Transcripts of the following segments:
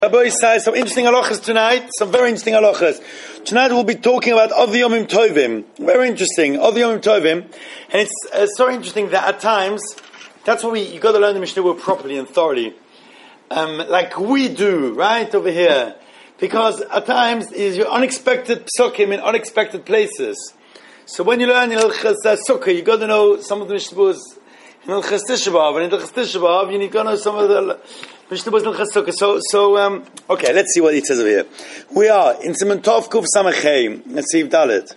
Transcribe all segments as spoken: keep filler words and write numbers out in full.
Rabbi says some interesting halachas tonight, some very interesting halachas. Tonight we'll be talking about Od Yomim Tovim. Very interesting, Od Yomim Tovim. And it's uh, so interesting that at times, that's what we, you got to learn the Mishnah properly and thoroughly. Um, like we do, right, over here. Because at times, is your unexpected psukim in unexpected places. So when you learn in Hilchas Sukkah, you got to know some of the Mishnahs in Hilchas Tisha B'Av, and in Hilchas Tisha B'Av, you need to know some of the Mishnahs in Hilchas Sukkah. So, so, um, okay, let's see what it says over here. We are in Siman Tov Kuf Samachei. Let's see Dalet.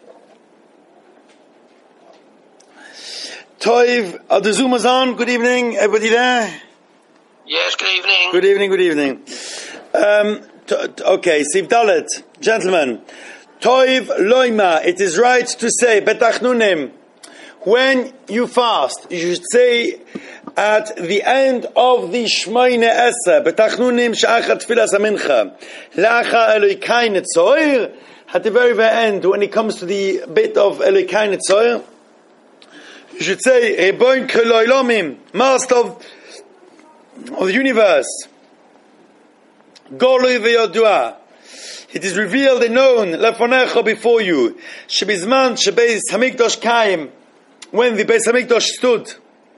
Toiv, are the Zoomers on? Good evening, everybody there? Yes, good evening. Good evening, good evening. Um, t- t- okay, Siv Dalet, gentlemen. Toiv loima, it is right to say, betachnunim, when you fast, you should say at the end of the Shmoyne Esser, betachnunim sha'achat tfilas amincha, lacha Elokai netzoir, at the very, very end, when it comes to the bit of Elokai netzoir, you should say, Reboin Keloilomim, Master of, of the universe, Goloi ve'yodua, it is revealed and known, lefonecha, before you, shebizman shebeis hamikdash kaim, when the Beis Hamikdash stood,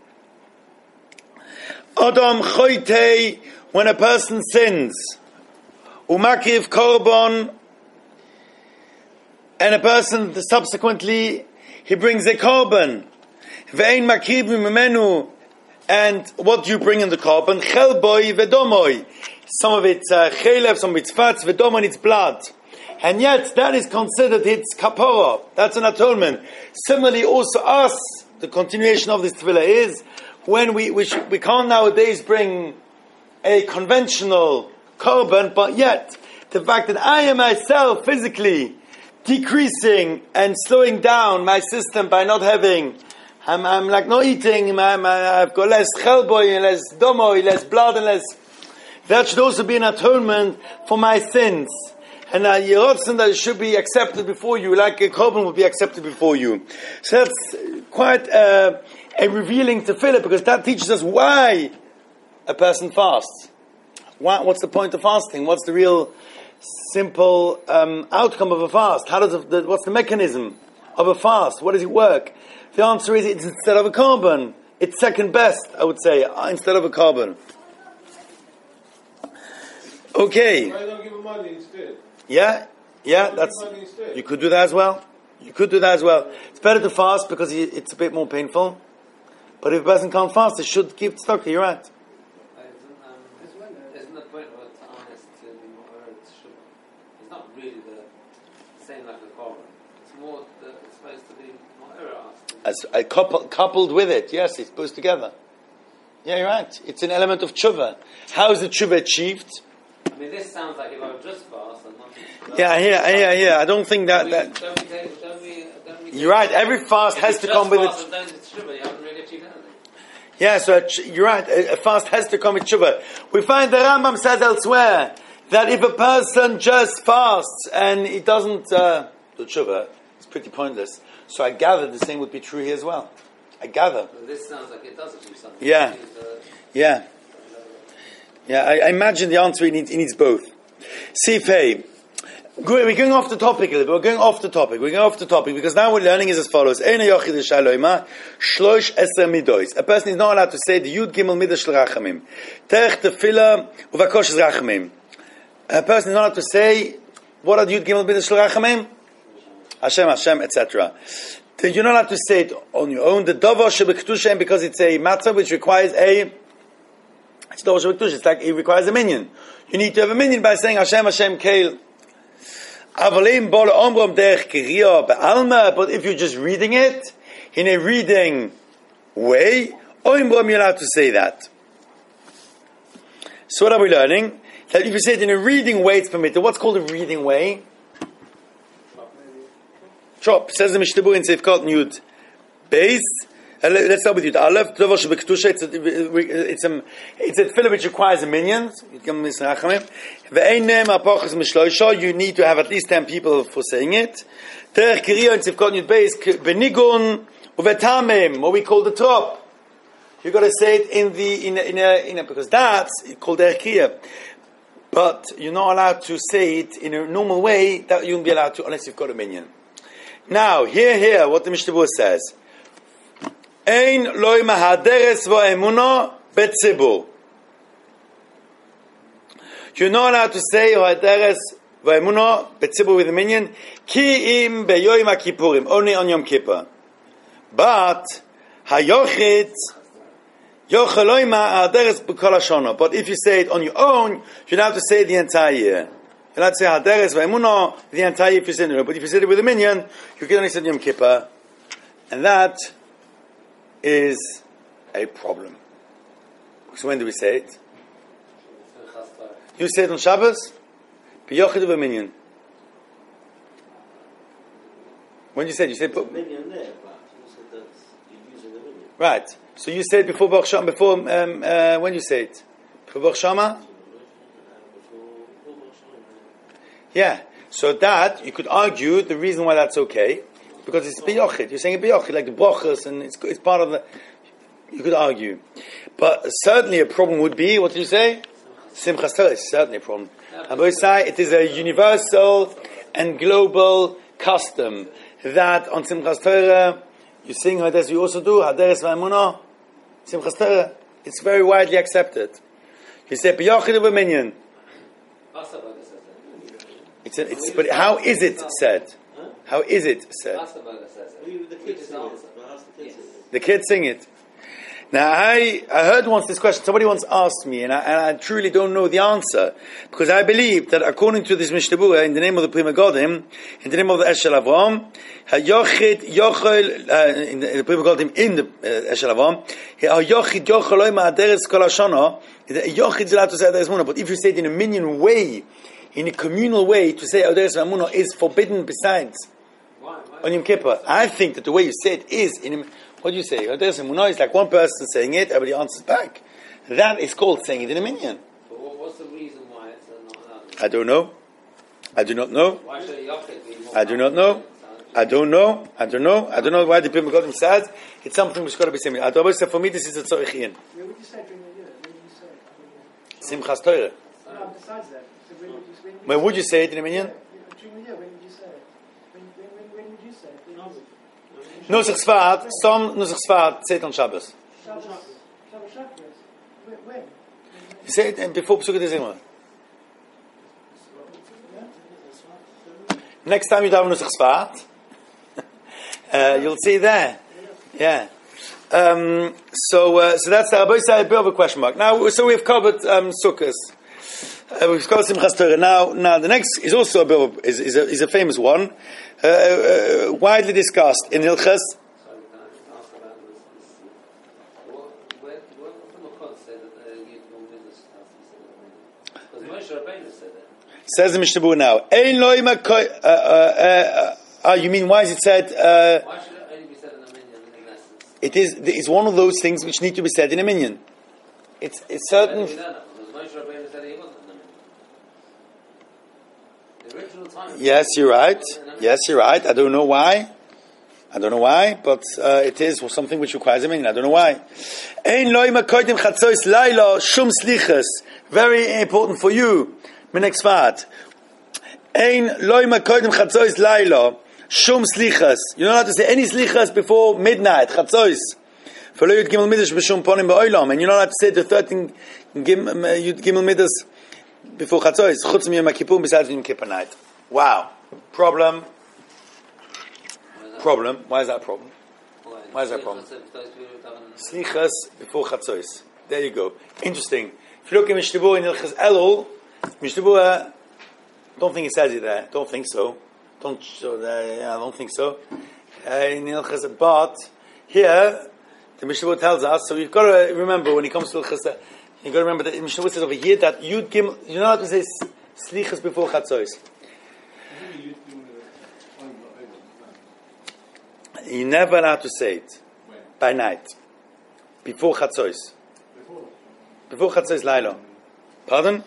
Adam choitei, when a person sins, umakiv korban, and a person subsequently he brings a korban, ve'ein makiv mimenu, and what do you bring in the korban? Chelboi vedomoi. Some of it's uh, chelev, some of it's fat, vedomoi, it's blood. And yet, that is considered its kapara. That's an atonement. Similarly, also us, the continuation of this tefillah is, when we, we, should, we can't nowadays bring a conventional korban, but yet, the fact that I am myself physically decreasing and slowing down my system by not having, I'm, I'm like not eating, I'm, I've got less chelboi, and less domoi, less blood, and less, that should also be an atonement for my sins. And uh, Yerotzen, that it should be accepted before you, like a korban would be accepted before you. So that's quite uh, a revealing tefillah, because that teaches us why a person fasts. Why, what's the point of fasting? What's the real simple um, outcome of a fast? How does the, what's the mechanism of a fast? What does it work? The answer is it's instead of a korban. It's second best, I would say, instead of a korban. Okay. Why don't give him money instead? Yeah, yeah, that's, you could do that as well. You could do that as well. It's better to fast because it's a bit more painful. But if a person can't fast, it should keep stuck. You're right. Isn't, um, isn't the point of it honest to be more, it's, it's not really the same like the korban. It's more, the, it's supposed to be more honest. As a couple, coupled with it, yes, it's both together. Yeah, you're right. It's an element of tshuva. How is the tshuva achieved? I mean, this sounds like if I would just fast and not... Yeah, yeah, yeah, yeah. I don't think that... that don't we, don't we, don't we you're right. Every fast has to come with it. If don't it's tshuva, you haven't really achieved anything. Yeah, so you're right. A fast has to come with tshuva. We find the Rambam says elsewhere that if a person just fasts and he doesn't uh, do tshuva, it's pretty pointless. So I gather the same would be true here as well. I gather. Well, this sounds like it does achieve something. Yeah. Yeah. Yeah, I, I imagine the answer, he needs, he needs both. Sifei. We're going off the topic a little bit. We're going off the topic. We're going off the topic because now we're learning is as follows. A person is not allowed to say the Yud Gimel Midah Shel Rachamim. Terech Tefillah Uvakosh Rachamim. A person is not allowed to say, what are the Yud Gimel Midah Shel Rachamim? Hashem, Hashem, et cetera. You're not allowed to say it on your own. The Dovo Shebektushem, because it's a matter which requires a It's It's like it requires a minion. You need to have a minion by saying Hashem, Hashem, Keil. But if you're just reading it in a reading way, you're allowed to say that. So what are we learning? That if you say it in a reading way, it's permitted. What's called a reading way? Chop. Says the Mishnah in Seifkot Yud Beis. Uh, let's start with you. Aleph, it's a, it's a, it's a tefillah which requires a minion. You need to have at least ten people for saying it. What we call the trop. You got to say it in the in a, in a, in a because that's called erkiyah. But you're not allowed to say it in a normal way that you won't be allowed to unless you've got a minyan. Now, here, here, what the Mishnah Berurah says. Ein loy mahaderes va'emuno betzibur. You're not allowed to say haderes va'emuno betzibur with a minyan. Ki im beyoyim ha'kippurim, only on Yom Kippur. But hayochid yochel loy mahaderes b'kol hashana. But if you say it on your own, you're allowed to say it the entire year. You're allowed to say haderes va'emuno the entire year if you say it. But if you say it with a minyan, you can only say Yom Kippur, and that is a problem. So when do we say it? You say it on Shabbos? B'yochid of a minyan. When you say it, you say it. Minyan there, but you said that you're using the minyan. Right. So you say it before Baruch Shama, before, um, uh, when you say it? Before Baruch Shama? Yeah. So that, you could argue the reason why that's okay, because it's biyochid. You're saying it biyochid, like the brachas, and it's it's part of the. You could argue, but certainly a problem would be. What did you say? Simchas Torah is certainly a problem. And both say it is a universal and global custom that on Simchas Torah you sing Haderes. You also do Haderes v'Emunah. Simchas Torah. It's very widely accepted. You say biyochid of a minyan. It's a, it's but how is it said? How is it said? The kids sing it. Now, I, I heard once this question, somebody once asked me, and I, and I truly don't know the answer, because I believe that according to this Mishnah Berurah, in the name of the Prima Godim, in the name of the Eshel Avram, HaYochid Yochel, uh, in the, the Prima Godim, in the uh, Eshel Avram, HaYochid Yochel Oy Ma'aderes Kol HaShana, Yochid is allowed to say Haderes V'Emunah, but if you say it in a minyan way, in a communal way, to say Haderes V'Emunah is forbidden besides on Yom Kippur. I think that the way you say it is in. What do you say? Haderes V'Emunah is like one person saying it, everybody answers back. That is called saying it in a minyan. But what's the reason why it's not allowed? I don't know. I do not know. Why should Yochid be more? I do not know. I don't know. I don't know. I don't know why the Prima Godim says it's something which got to be similar. I always say for me this is a tzorich in. Where would you say during the year? When would you say? Simchas Torah. No, besides that. So when would you, when would Where you would you say it in a minyan? During the year, when would you say it? When, when, when, when would you say it? When would you? Nusach Sfat, some Nusach Sfat say it on Shabbos. Shabbos. Shabbos Shabbos. When? When? You say it before Pesukah Dezimah. Next time you have Nusach Sfat, uh, you'll see there. Yeah. Um, so, uh, so that's the Rabbi Yisrael, a bit of a question mark. Now, so we've covered um, Sukkos. Uh, we've covered Simchas Torah. Now, now the next is also a bit of, is, is, a, is a famous one, uh, uh, widely discussed in Hilchas. Sorry, can I just ask about this? this what, where, where the Makot said that the Yid will witness has to be said that? Because Moshe Rabbeinu said that. Says the Mishnah Berurah now. Ein lo imakoi. Uh, uh, uh, uh, you mean why is it said? Uh, Why should it only be said in a minyan in essence? it is. It's one of those things which need to be said in a minyan. It's it's certain. We don't know, because Moshe Rabbeinu said he wasn't in a minyan. The original time. Yes, you're right. Yes, you're right. I don't know why. I don't know why, but uh, it is something which requires a minyan. I don't know why. Ein lo imakoidim chatzois laila shum slichas. Very important for you. Minex vat. Ein lo imakoidim chatzois laila shum slichas. You're not allowed to say any slichas before midnight. Chatzois. For lo yud gimel midas b'shum ponim ba'olam, and you're not allowed to say the thirteen gim, yud gimel midas before chatzois. Chutz mi Yom Kippur besides Yom Kippur night. Wow. Problem. Problem. Why is that a problem? Why is that a problem? Slichas before Chatzois. There you go. Interesting. If you look at Mishnah Berurah in Hilchas Elul, Mishnah Berurah, don't think it says it there. Don't think so. Don't. Uh, yeah, I don't think so. Uh, in Hilchas, but here the Mishnah Berurah tells us. So you've got to remember when it comes to Hilchas, you've got to remember that Mishnah Berurah says over here that Yud Gimel. You're not allowed to say Slichas before Chatzois. You're never allowed to say it when? By night, before Chatzois. Before, before Chatzois Laila. Pardon?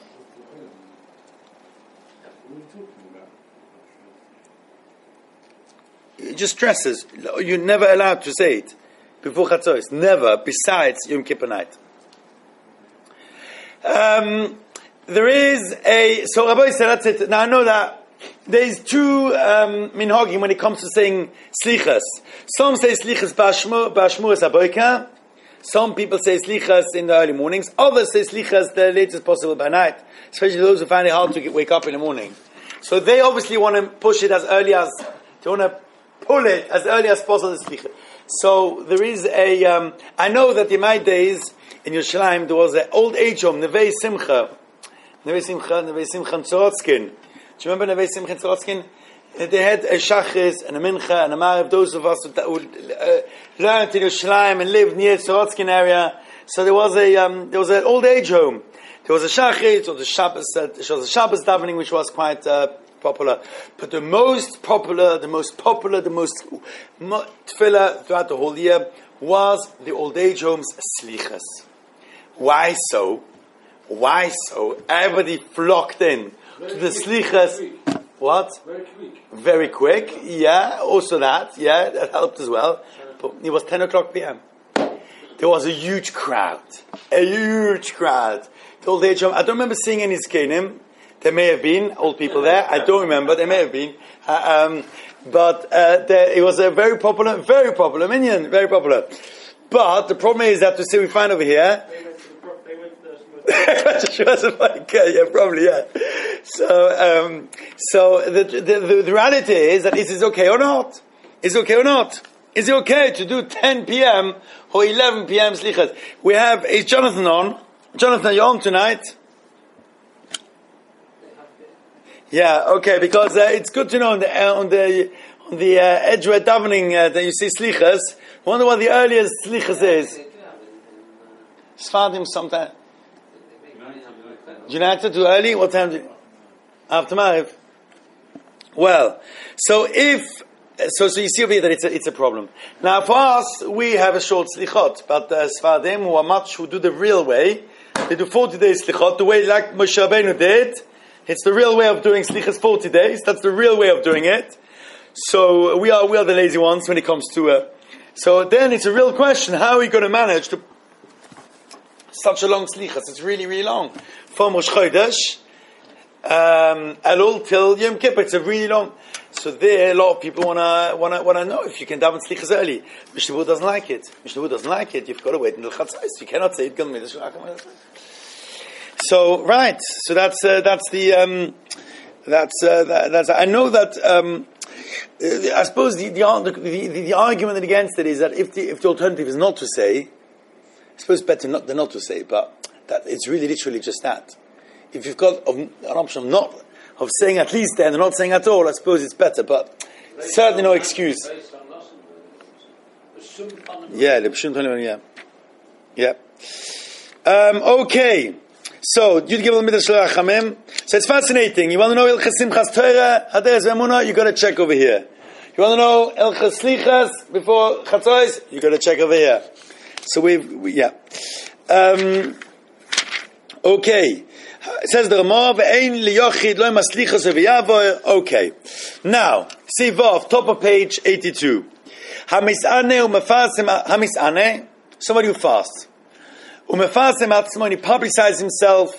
It just stresses. You're never allowed to say it before Chatzois. Never, besides Yom Kippur night. Um, there is a, so Rabbi said, that's it. Now I know that there's two um, minhagim when it comes to saying slichas. Some say slichas b'ashmuras haboika. Some people say slichas in the early mornings. Others say slichas the latest possible by night. Especially those who find it hard to get, wake up in the morning. So they obviously want to push it as early as, they want to pull it as early as possible. So there is a, um, I know that in my days in Yerushalayim there was an old age home, Nevei Simcha. Nevei Simcha, Nevei Simcha and Tzorotzkin. Do you remember Nevei Simcha and Tzorotzkin? They had a Shachris and a Mincha and a Mariv, those of us who uh, learned in Yerushalayim and lived near Tzorotzkin area. So there was a, um, there was an old age home. There was a Shachrit, or the Shabbos, uh, there was a Shabbos davening, which was quite uh, popular. But the most popular, the most popular, the most mo- tefillah throughout the whole year was the old age home's slichas. Why so? Why so? Everybody flocked in Very to the slichas. What? Very quick. Very quick. Yeah, also that. Yeah, that helped as well. But it was ten o'clock p.m. There was a huge crowd. A huge crowd. The old age home. I don't remember seeing any zkenim. There may have been old people there. I don't remember. There may have been. Uh, um, but uh, there, it was a very popular, very popular minyan. Very popular. But the problem is that to see we find over here. They went to the yeah, probably, yeah. So, um, so the, the, the, the reality is that is it okay or not? Is it okay or not? Is it okay to do ten p.m. or eleven p.m. slichas? We have, is Jonathan on? Jonathan, you're on tonight? Yeah, okay, because uh, it's good to know on the uh, on the on the uh, Edgeware davening uh, that you see slichas. I wonder what the earliest slichas is. Sfadim sometime. United too early? What time do you, after Mariv? Well, so if so, so you see over here that it's a, it's a problem. Now for us, we have a short slichot, but uh, Sfadim who are much who do the real way, they do forty days slichot, the way like Moshe Rabbeinu did. It's the real way of doing slichas forty days. That's the real way of doing it. So we are we are the lazy ones when it comes to. Uh, so then it's a real question: how are we going to manage to such a long slichas? It's really really long. From Rosh Chodesh, um, Elul till Yom Kippur. It's a really long. So there, a lot of people wanna wanna wanna know if you can daven slichas early. Mishnah Berurah doesn't like it. Mishnah Berurah doesn't like it. You've got to wait until Chatzos. You cannot say it. So right, so that's uh, that's the um, that's uh, that, that's. I know that. Um, I suppose the the, the the the argument against it is that if the if the alternative is not to say, I suppose it's better not than not to say, but that it's really literally just that. If you've got an option of not of saying at least then and not saying at all, I suppose it's better, but certainly no excuse. Yeah, yeah, yeah. Um, okay. So, you give a little bit of Shlach. So it's fascinating. You want to know Ilchas Simchas Torah, Hades Ve'emunah? You got to check over here. You want to know Ilchas Slichas before Chatzos? You got to check over here. So we've, we, yeah. Um, okay. It says the Ramah, Ve'ein liyochid lo maslichas v'yavoy. Okay. Now, see Vav, top of page eighty-two. Hamisane u'mefasim, Hamisane, somebody who fasts. Umefasim atzmo, he publicizes himself.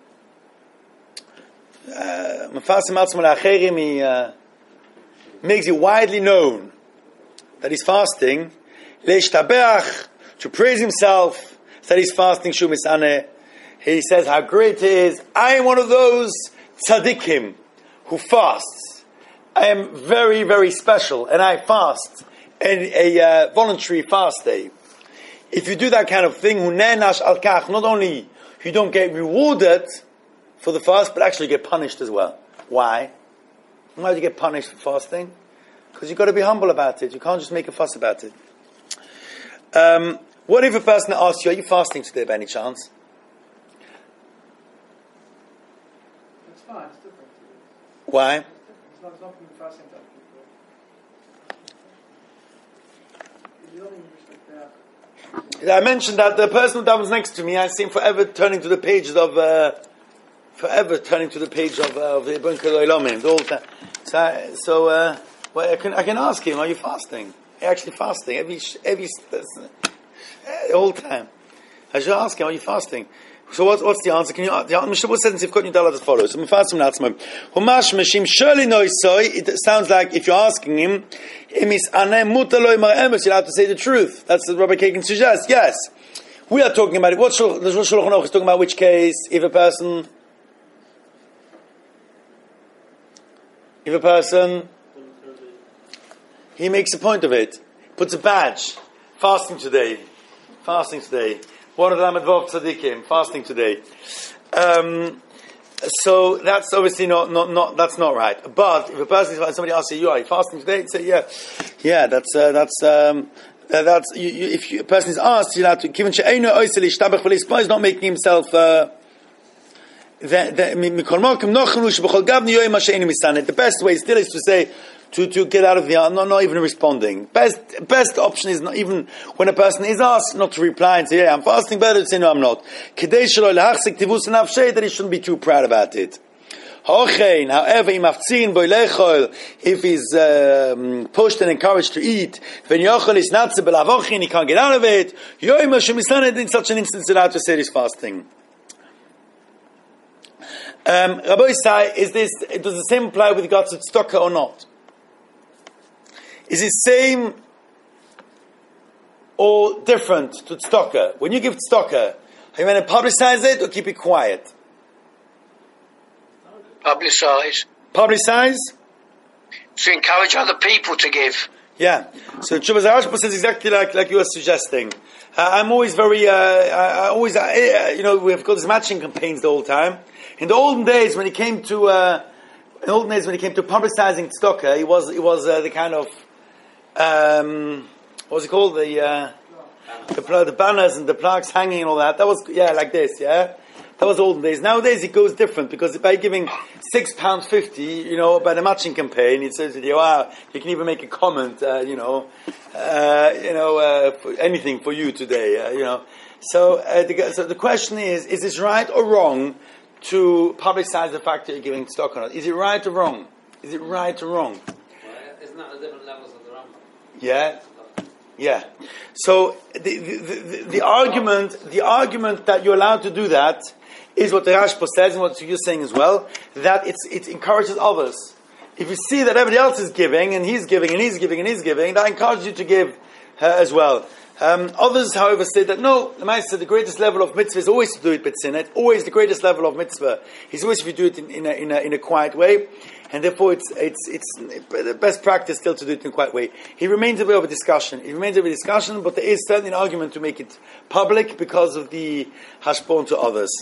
Umefasim atzmo le'acherim, he uh, makes it widely known that he's fasting. Leishtabeach, to praise himself, that he's fasting. Shumisane, he says how great he is. I am one of those tzaddikim who fasts. I am very, very special, and I fast a, a uh, voluntary fast day. If you do that kind of thing, not only you don't get rewarded for the fast, but actually get punished as well. Why? Why do you get punished for fasting? Because you've got to be humble about it. You can't just make a fuss about it. Um, what if a person asks you, are you fasting today by any chance? It's fine, it's different. Why? It's not, it's not from fasting that people. You don't even respect that. I mentioned that the person who was next to me, I see him forever turning to the pages of, uh, forever turning to the page of uh, of the Ibn Kaloilamim, the whole time. So, I, so uh, well, I can I can ask him, are you fasting? Are you actually fasting every every uh, the whole time? I should ask him, are you fasting? So what's, what's the answer? Can you, the Mishnah says in Sivkot Yudalad as follows. Humash Meshim surely no soy. It sounds like if you're asking him, you're allowed to say the truth. That's what Rabbi Kagan suggests. Yes. We are talking about it. What Shulchan Aruch is talking about which case? If a person, if a person, he makes a point of it, puts a badge, fasting today, fasting today. One of the Lamed Vav Tzadikim, fasting today. Um, so that's obviously not, not, not, that's not right. But if a person, somebody asks you, you are fasting today? Say, yeah, yeah, that's, uh, that's, um, uh, that's, you, you, if you, a person is asked, you're allowed to, given she'eino oisel ishtabach v'leispa, he's not making himself, uh, the, the, the best way still is to say, To, to get out of the, not, not even responding. Best, best option is not even, when a person is asked, not to reply and say, yeah, I'm fasting, better to say, no, I'm not. That he shouldn't be too proud about it. However, if he's um, pushed and encouraged to eat, he can't get out of it, in such an instance, allowed to say he's fasting. Um, Rabbi Isai, is this, does the same apply with regards to tzedakah or not? Is it same or different to tzedakah? When you give tzedakah, are you going to publicize it or keep it quiet? Publicize. Publicize? To encourage other people to give. Yeah. So Chuvah Zarashpa says exactly like, like you were suggesting. Uh, I'm always very, uh, I, I always, uh, you know, we've got these matching campaigns the whole time. In the olden days, when it came to, uh, in the olden days when it came to publicizing tzedakah, it was, it was uh, the kind of, um, what was it called? The, uh, the, the banners and the plaques hanging and all that. That was, yeah, like this, yeah? That was olden days. Nowadays it goes different, because by giving six pounds fifty, you know, by the matching campaign, it says, wow, you can even make a comment, uh, you know, uh, you know, uh, for anything for you today, uh, you know. So, uh, the, so the question is, is this right or wrong to publicize the fact that you're giving stock on it? Is it right or wrong? Is it right or wrong? Well, isn't that the different levels of the Rambam? Yeah. Yeah. So the, the, the, the argument, the argument that you're allowed to do that is what the Rashba says and what you're saying as well, that it's, it encourages others. If you see that everybody else is giving, and he's giving, and he's giving, and he's giving, that encourages you to give uh, as well. Um, others, however, say that no, the Master said the greatest level of mitzvah is always to do it b'tzinet, always the greatest level of mitzvah is always if you do it in, in, a, in, a, in a quiet way, and therefore it's, it's, it's the best practice still to do it in a quiet way. He remains a bit of a discussion. It remains a bit of a discussion, but there is certainly an argument to make it public because of the hashpon to others.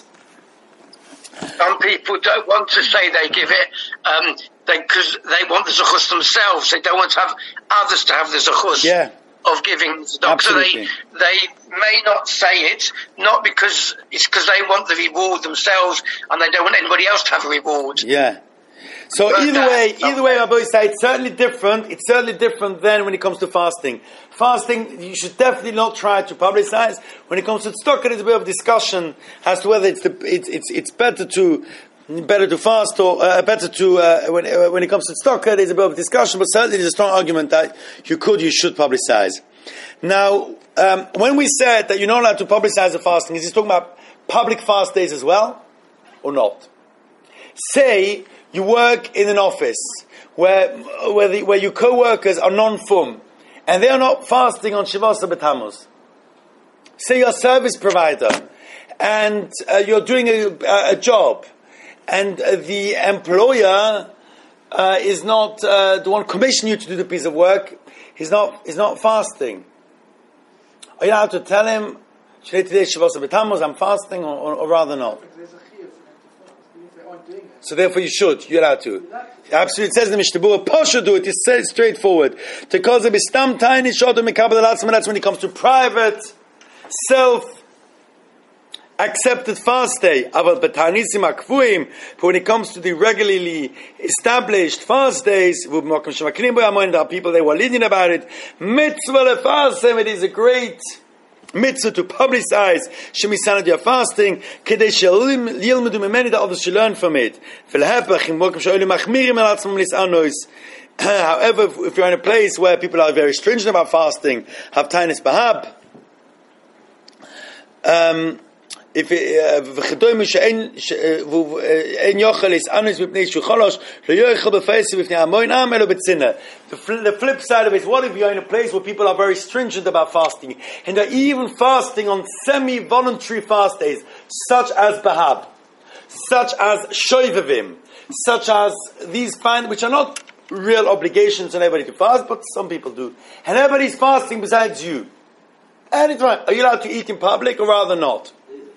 Some people don't want to say they give it um, because they, they want the zechus themselves. They don't want to have others to have the zechus yeah. of giving the tzedakah. So they, they may not say it, not because it's because they want the reward themselves and they don't want anybody else to have a reward. Yeah. So But either that- way, either way, Rabbi say it's certainly different. It's certainly different than when it comes to fasting. Fasting, you should definitely not try to publicize. When it comes to tzedakah, there's a bit of discussion as to whether it's the, it's it's it's better to better to fast or uh, better to uh, when uh, when it comes to tzedakah, there's a bit of discussion. But certainly, there's a strong argument that you could, you should publicize. Now, um, when we said that you're not allowed to publicize the fasting, is he talking about public fast days as well, or not? Say you work in an office where where, the, where your co-workers are non-fum and they are not fasting on Shivasa B'Tammuz. Say you're a service provider and uh, you're doing a, a job and uh, the employer uh, is not uh, the one commissioning you to do the piece of work. He's not he's not fasting. Are you allowed to tell him today Shivasa B'Tammuz, I'm fasting, or, or, or rather not? There's a chiyuv if they aren't doing it. So therefore you should, you're allowed to. Absolutely, it says in the Mishnah, Pasha do it, it's said straightforward. Because of Istam Tiny Shodim Mekabel Alatzman, that's when it comes to private, self accepted fast day. Aval Betanisim Akfuim, but when it comes to the regularly established fast days, there are people they were leading about it. Mitzvah lefasem, it is a great mitzvah to publicize shemisana dia fasting, kedei sheyilmedu mimeni, that others should learn from it. However, if you're in a place where people are very stringent about fasting, have tainis bahab, um, if v'chedoyim she'en ein yochel is anus mipnei shu cholosh lo yochel b'feisi b'fnei amoin am elo b'tzina. The flip side of it is, what if you're in a place where people are very stringent about fasting, and they're even fasting on semi-voluntary fast days, such as Bahab, such as Shoivavim, such as these fine, which are not real obligations on everybody to fast, but some people do. And everybody's fasting besides you. Anytime. Are you allowed to eat in public or rather not?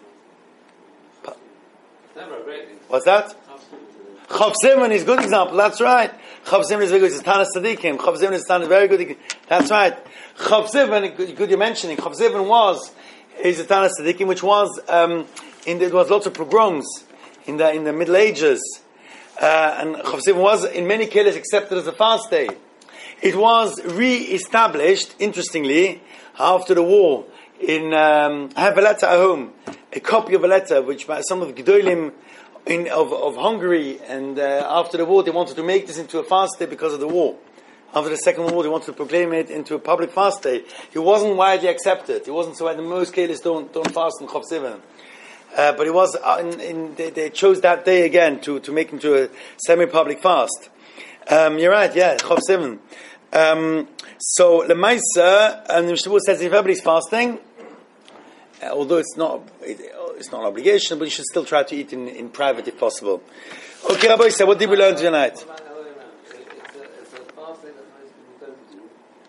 Never a great thing. What's that? Chav Simon is a good example. That's right. Chav Simon is very good. It's Tanas Tzadikim. Chav Simon is Tanas very good. That's right. Chav Simon, good, good you're mentioning. Chav Simon was is a Tanas Tzadikim, which was um, in the, there was lots of pogroms in the in the Middle Ages, uh, and Chav Simon was in many cases accepted as a fast day. It was re-established, interestingly, after the war. In um, I have a letter at home, a copy of a letter which by some of the Gedolim in of, of Hungary, and uh, after the war they wanted to make this into a fast day because of the war. After the Second World War, they wanted to proclaim it into a public fast day. It wasn't widely accepted. It wasn't so widely. Most cases don't don't fast on Chav Sivan. Uh, but it was, uh, in, in, they, they chose that day again to, to make into a semi-public fast. Um, you're right, yeah, Chav Sivan. Um, so, Lemaisa, and the Mishnah says if everybody's fasting, uh, although it's not it, it's not an obligation, but you should still try to eat in, in private if possible. Okay, Rabbi, so what did we learn tonight? It's a, it's a fast day that most people don't do.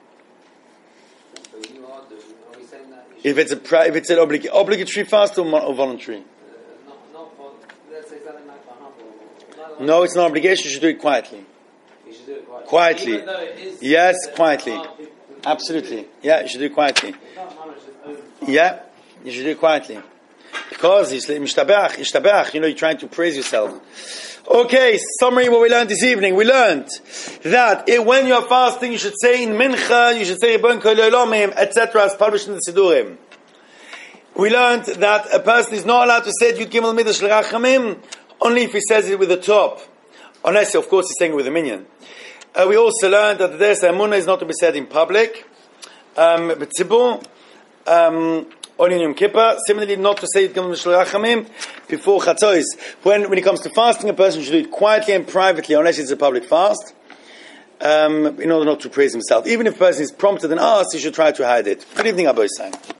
So you are doing. Are we saying that? If it's a pri- if it's an oblig- obligatory fast or, mo- or voluntary? Uh, not, not for, let's say something like Bahab. No, it's not an obligation. You should do it quietly. You should do it quietly. Quietly. Even though it is Yes, uh, quietly. hard people to- Absolutely. Yeah, you should do it quietly. It's not managed as own fast. Yeah, you should do it quietly. Because it's mishtabach, ishtabach, you know, you're trying to praise yourself. Okay, summary what we learned this evening. We learned that it, when you're fasting, you should say in mincha, you should say et cetera as published in the Sidurim. We learned that a person is not allowed to say Yud Gimel Midah Shel Rachamim only if he says it with the top, unless of course he's saying it with a minyan. Uh, we also learned that the Deres Emunah is not to be said in public, um, b'tzibur, um, only in Yom Kippur. Similarly, not to say Yud Gimel Midah Shel Rachamim before Chatzos. When when it comes to fasting, a person should do it quietly and privately, unless it's a public fast, um, in order not to praise himself. Even if a person is prompted and asked, he should try to hide it. Good evening, Abba Hussein.